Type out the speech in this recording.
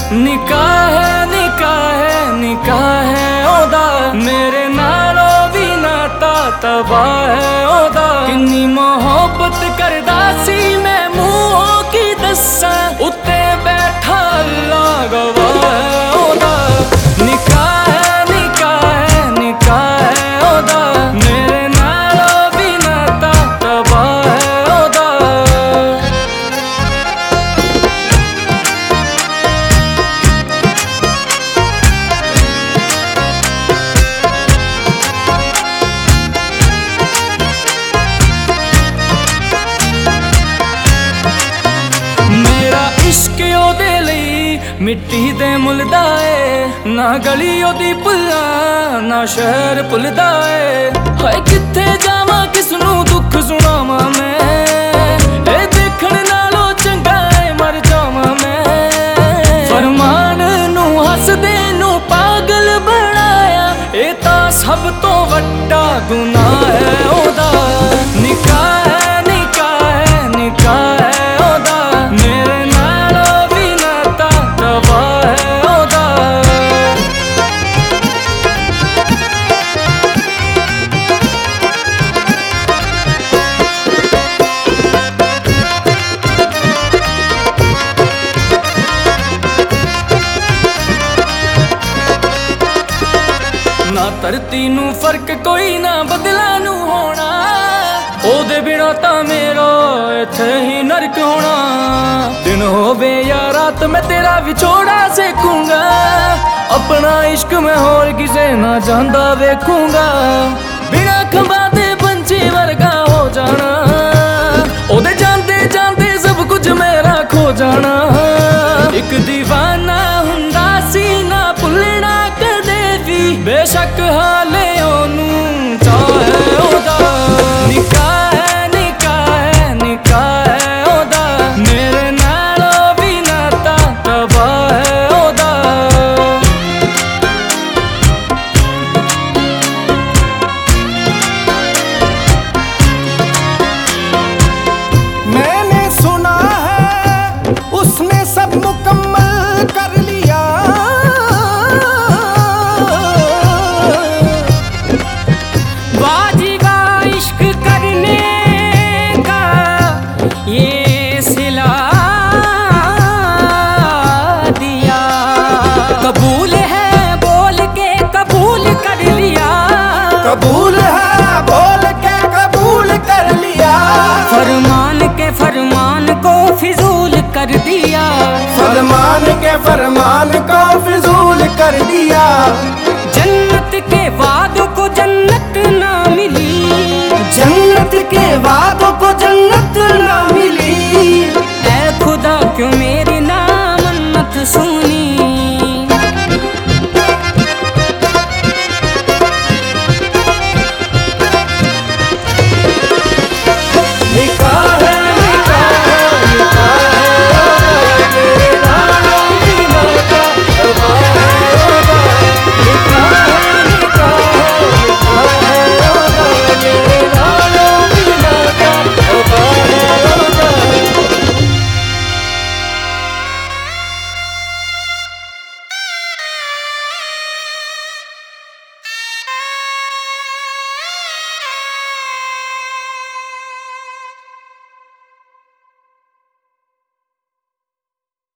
निकाह है ओदा मेरे नालों भी नाता तबाह है ओदा किन्नी मोहब्बत करदा सी मैं मुंहों की दस्सां उत्ते बैठा अल्लाह गवाह है ओदा निकाह है ओदा मेरे नालों भी नाता तबाह है ओदा। मिट्टी दे मुलदा है ना गली ओदी पुल्ला ना शहर भुलदा है हाय किथे जावां किसनू दुख सुनावां मैं ए देखण नालों चंगा है मर जावां मैं फरमान नू हसदे नू पागल बनाया ए तां सब तो वड्डा गुनाह है ओदा निकाह है ओदा मेरे ना धरती नू फर्क कोई ना बदला नू होना ओदे बिना तां मेरा इत्थे ही नरक होना दिन होवे या रात मैं तेरा विछोड़ा सेकूंगा अपना इश्क मैं होर किसे ना जानदा वेखूंगा बिना खंभा दे पंछी वर्गा हो जाना ओदे जांदे जांदे सब कुछ मेरा खो जाना एक दीवाना हुंदा सी ना भुलना कदे भी बेशक हाले ओनू चाहे ओदा निकाह है ओदा मेरे नालों भी नाता तबाह है ओदा। मैंने सुना है उसने सब मुकम्मल कर लिया वाजिबा इश्क करने का ये सिला दिया कबूल है बोल के कबूल कर लिया कबूल है बोल के कबूल कर लिया फरमान के फरमान को फिजूल कर दिया फरमान के फरमान को फिजूल कर दिया जन्नत के